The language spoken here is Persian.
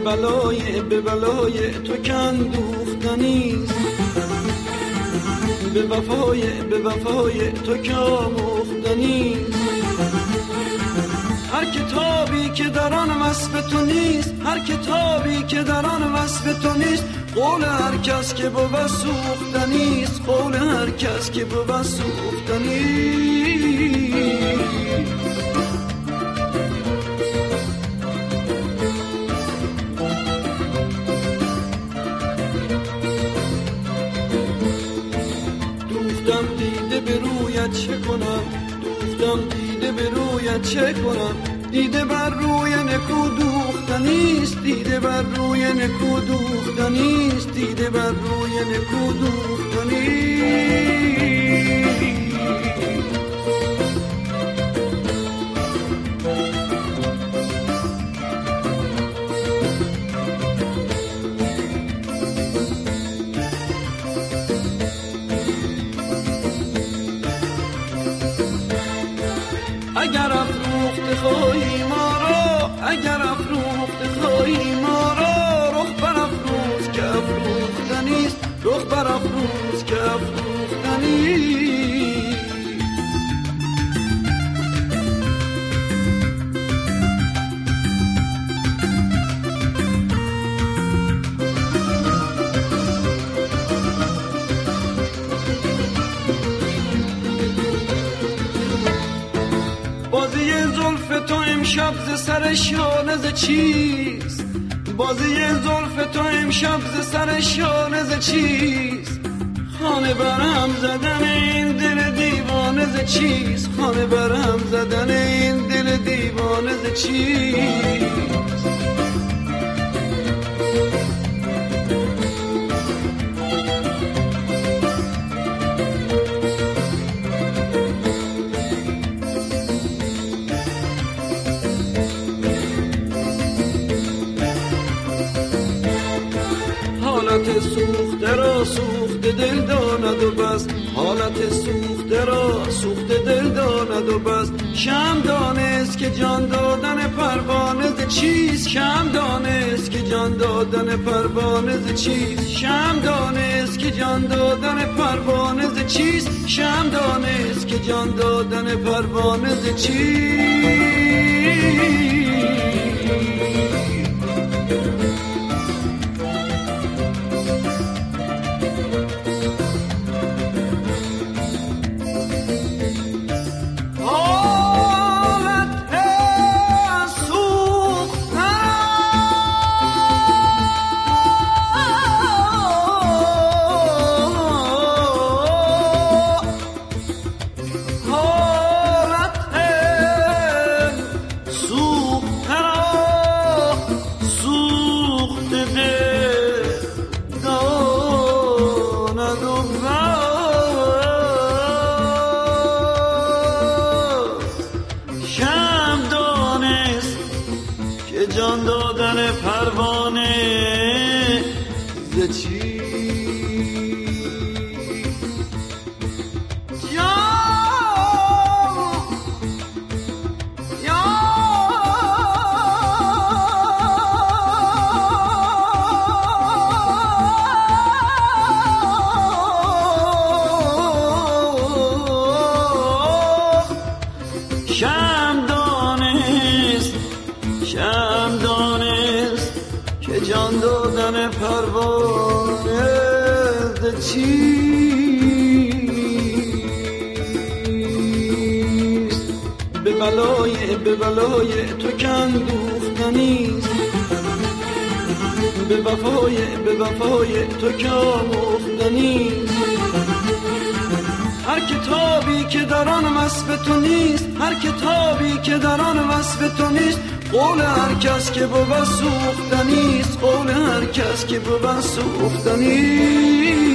به بلای تو کندوختنیست، به وفای تو که آموختنیست. هر کتابی که در آن وصف تو نیست، هر کتابی که در آن وصف تو نیست، قول هر کس که بود سوختنیست، قول هر کس که بود سوختنیست. دوختم دیده به رویت چه کنم، دوختم دیده به رویت چه کنم، دیده بر روی نکو دوختنیست، دیده بر روی نکو دوختنیست، دیده بر روی نکو دوختنیست. اگر افروخت خواهی ما را، اگر افروخت خواهی ما را، رخ بر افروز که افروختنیست، رخ بر افروز که افروختنیست. بازی زلف تو امشب ز سر شانه ز چیست، بازی زلف تو امشب ز سر شانه ز چیست، خانه برهم زدن این دل دیوانه ز چیست، خانه برهم زدن این دل دیوانه ز چیست. حالت سوخته را سوخته دل داند و بس، حالت سوخته را سوخته دل داند و بس. شم دانست که جان دادن پروانه ز چیست، شم دانست که جان دادن پروانه ز چیست، شم دانست که جان دادن پروانه ز چیست، شم دانست که جان دادن پروانه ز چیست. جان دادن پروانه ز چی شم دانست که جان دادن پروانه ز چیست. به بلای تو کندوختنیست، به وفای تو که آموختنیست. هر کتابی که در آن وصف تو نیست، هر کتابی که در آن وصف تو نیست، قول هر کس که بود سوختنیست، قول هر کس که بود سوختنیست.